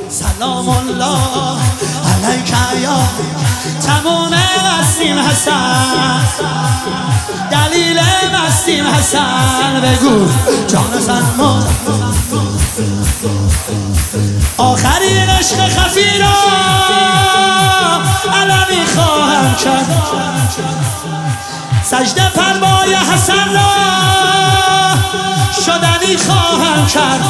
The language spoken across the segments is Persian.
سلام الله علیک یا تموم مستیم حسن، دلیل مستیم حسن. بگو جان سلمان آخرین عشق خفی را علمی خواهم کرد، سجده پروای حسن را شدنی خواهم کرد.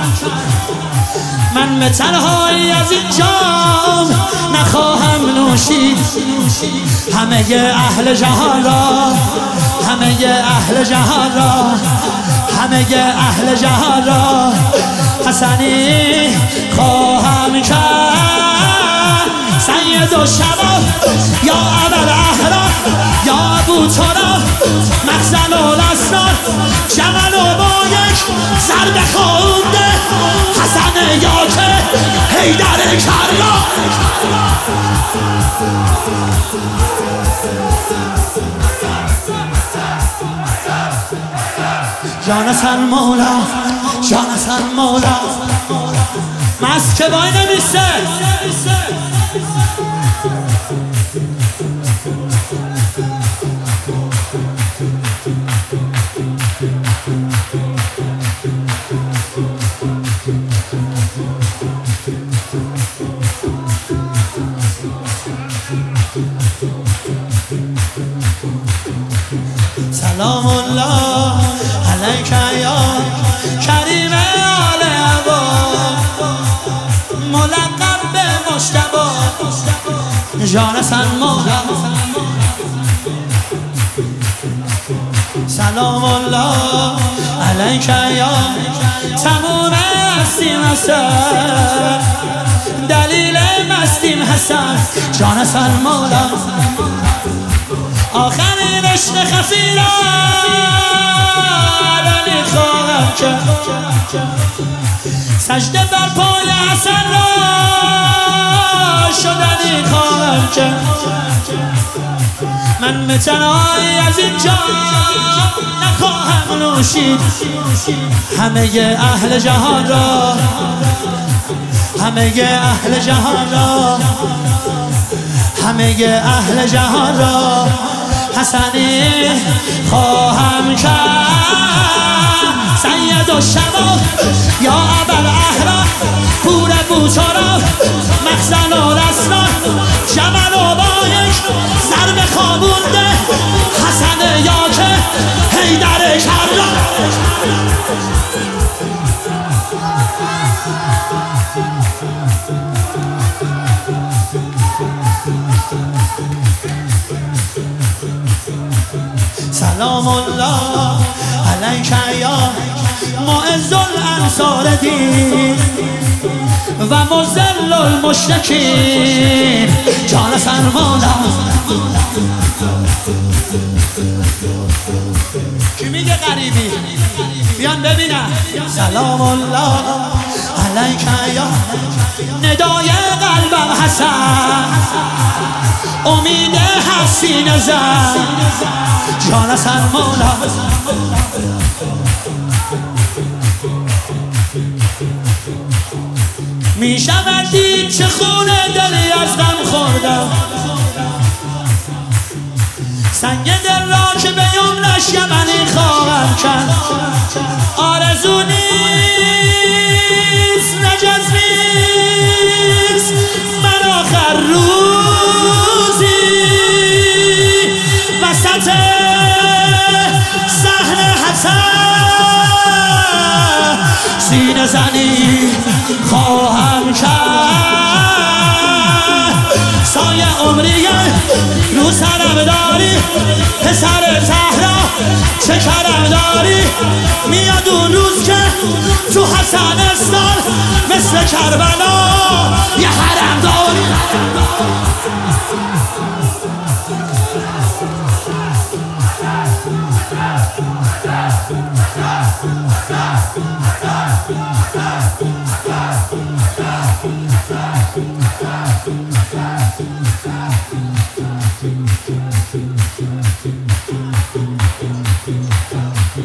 من به تنهایی از این جام نخواهم نوشید، همه اهل جهان را، همه اهل جهان را، همه اهل جهان را حسنی خواهم کرد. سید الشباب یا ابوالأحرار یا ابو تراب مخزن الاسرار، جمل و با یک ضربه خونده حسن یا که حیدر کرار. جان سلمولا، جان سلمولا مست که بای نمیسته. سلام الله علیک یا کریم آل ابا، ملقب به مجتبی جان سلمان. سلام الله علیک یا تموم مستیم حسن، دلیل مستیم حسن. جان سلمان آخرین عشق خفی را علمی خواهم کرد، سجده بر پای حسن را شدنی خواهم کرد. من به تنهایی از این جام نخواهم نوشید، همه اهل جهان را، همه اهل جهان را، همه اهل جهان را حسنی خواهم کرد. سید الشباب یا ابوالأحرار پور بوتراب مخزن الاسرار، جمل و با یک ضربه خوابونده حسن یا که حیدر کرار. سلام الله علیک یا معز الانصار دین و مذل المشرکین. جان سلمانا کی میگه غریبی؟ بیان ببینم. سلام الله علیک یا ندای قلبم حسن، امید حسین زن. جان سلمانا می شود دید چه خونه دلی از غم خوردم، سنگ دل را که به یمنش یمنی خواهم کرد. آرزو نیست نجز نیست من آخر روزی وسط صحن حسن سینه زنی خواهم کرد. سایه عمریه رو سرم داری پسر زهرا، چه کرم داری میاد اون روز که تو حسنستان مثل کربلا یه حرم داری.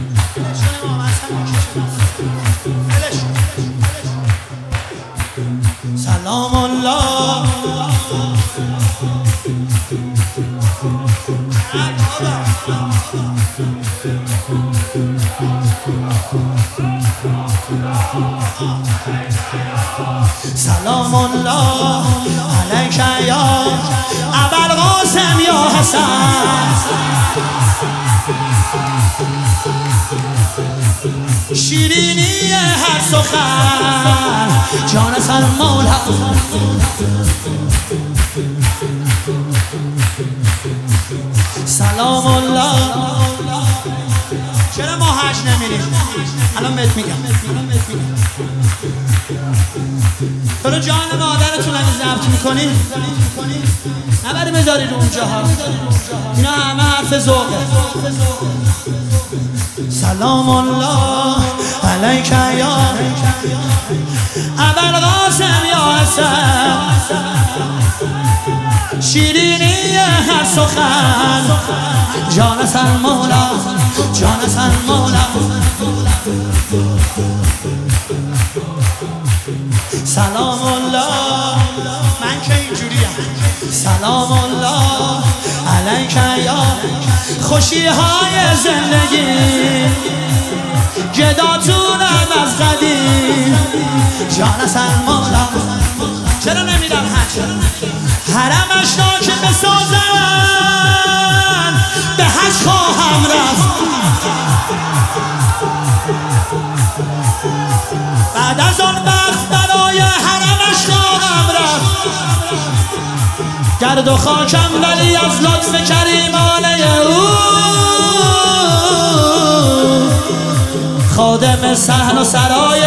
Finish. سلام الله سلام الله علیک یا ابوالقاسم یا حسن شیرینی هر سخن جان سر مولا سلام الله چرا ما حج نمیریم؟ الان بهت میگم تو جان مادرتون اگه ضبط میکنی نبری بذاری رو اونجا ها اینا همه حرف ذوقه سلام الله علیک یا ابوالقاسم یا حسن شیرینی هر سخن جان سر مولا جان سر مولا سلام الله من که اینجوریم سلام الله علیک یا خوشی های زندگی گداتونم از قدیم جان سر مولا چرا نمیدم حج حرمش را که بسازن به حج خواهم رفت بعد از آن وقت برای حرمش خواهم رفت گرد و خاکم ولی از لطف کریمانه او خادم صحن و سرای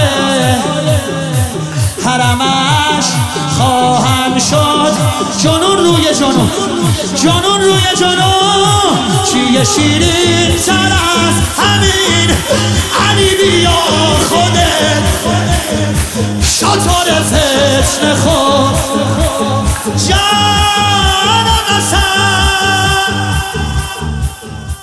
حرمش خواهم شد جنون روی جنون جنون روی جنون چیه شیرین تر از همین علی بیا خودت شطور فتن خود